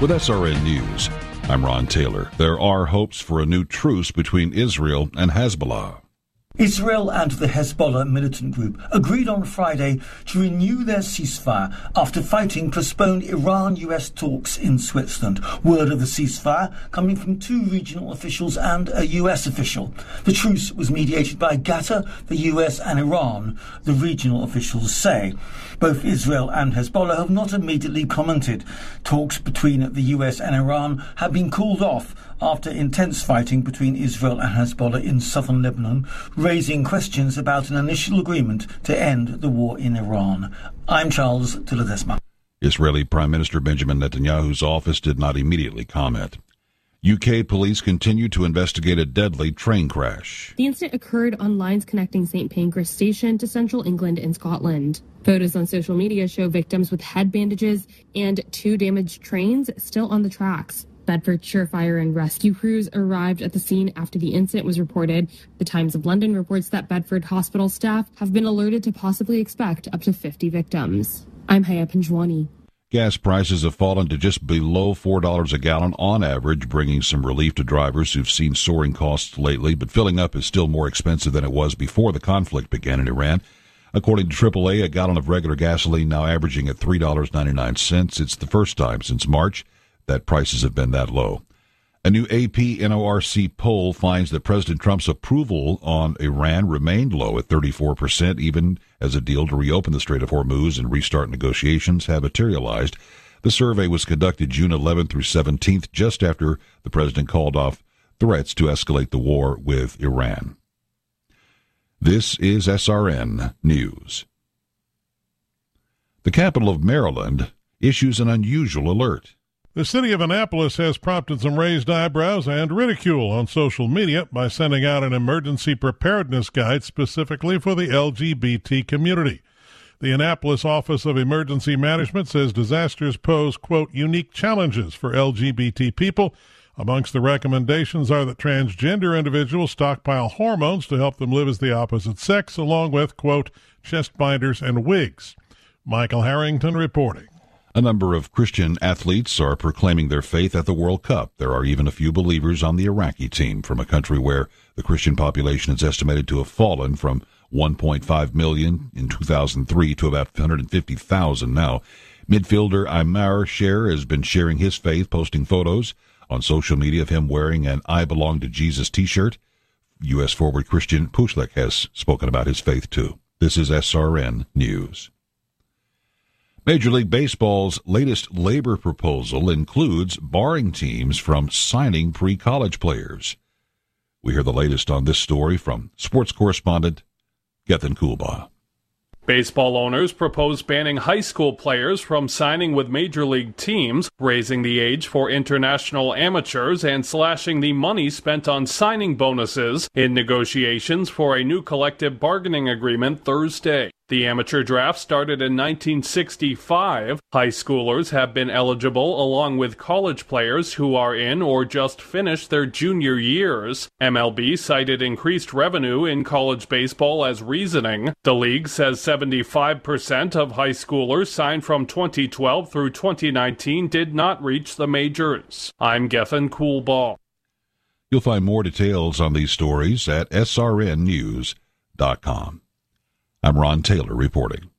With SRN News, I'm Ron Taylor. There are hopes for a new truce between Israel and Hezbollah. Israel and the Hezbollah militant group agreed on Friday to renew their ceasefire after fighting postponed Iran-US talks in Switzerland. Word of the ceasefire coming from two regional officials and a US official. The truce was mediated by Qatar, the US and Iran, the regional officials say. Both Israel and Hezbollah have not immediately commented. Talks between the US and Iran have been called off after intense fighting between Israel and Hezbollah in southern Lebanon, raising questions about an initial agreement to end the war in Iran. I'm Charles de Ledesma. Israeli Prime Minister Benjamin Netanyahu's office did not immediately comment. UK police continue to investigate a deadly train crash. The incident occurred on lines connecting St. Pancras Station to central England and Scotland. Photos on social media show victims with head bandages and two damaged trains still on the tracks. Bedfordshire fire and rescue crews arrived at the scene after the incident was reported. The Times of London reports that Bedford hospital staff have been alerted to possibly expect up to 50 victims. I'm Haya Panjwani. Gas prices have fallen to just below $4 a gallon on average, bringing some relief to drivers who've seen soaring costs lately, but filling up is still more expensive than it was before the conflict began in Iran. According to AAA, a gallon of regular gasoline now averaging at $3.99. It's the first time since March that prices have been that low. A new AP NORC poll finds that President Trump's approval on Iran remained low at 34%, even as a deal to reopen the Strait of Hormuz and restart negotiations have materialized. The survey was conducted June 11th through 17th, just after the president called off threats to escalate the war with Iran. This is SRN News. The capital of Maryland issues an unusual alert. The city of Annapolis has prompted some raised eyebrows and ridicule on social media by sending out an emergency preparedness guide specifically for the LGBT community. The Annapolis Office of Emergency Management says disasters pose, quote, unique challenges for LGBT people. Amongst the recommendations are that transgender individuals stockpile hormones to help them live as the opposite sex, along with, quote, chest binders and wigs. Michael Harrington reporting. A number of Christian athletes are proclaiming their faith at the World Cup. There are even a few believers on the Iraqi team from a country where the Christian population is estimated to have fallen from 1.5 million in 2003 to about 150,000 now. Midfielder Aymar Sher has been sharing his faith, posting photos on social media of him wearing an I Belong to Jesus t-shirt. U.S. forward Christian Pulisic has spoken about his faith, too. This is SRN News. Major League Baseball's latest labor proposal includes barring teams from signing pre-college players. We hear the latest on this story from sports correspondent Gethin Coolbaugh. Baseball owners propose banning high school players from signing with major league teams, raising the age for international amateurs, and slashing the money spent on signing bonuses in negotiations for a new collective bargaining agreement Thursday. The amateur draft started in 1965. High schoolers have been eligible along with college players who are in or just finished their junior years. MLB cited increased revenue in college baseball as reasoning. The league says 75% of high schoolers signed from 2012 through 2019 did not reach the majors. I'm Gethin Coolbaugh. You'll find more details on these stories at srnnews.com. I'm Ron Taylor reporting.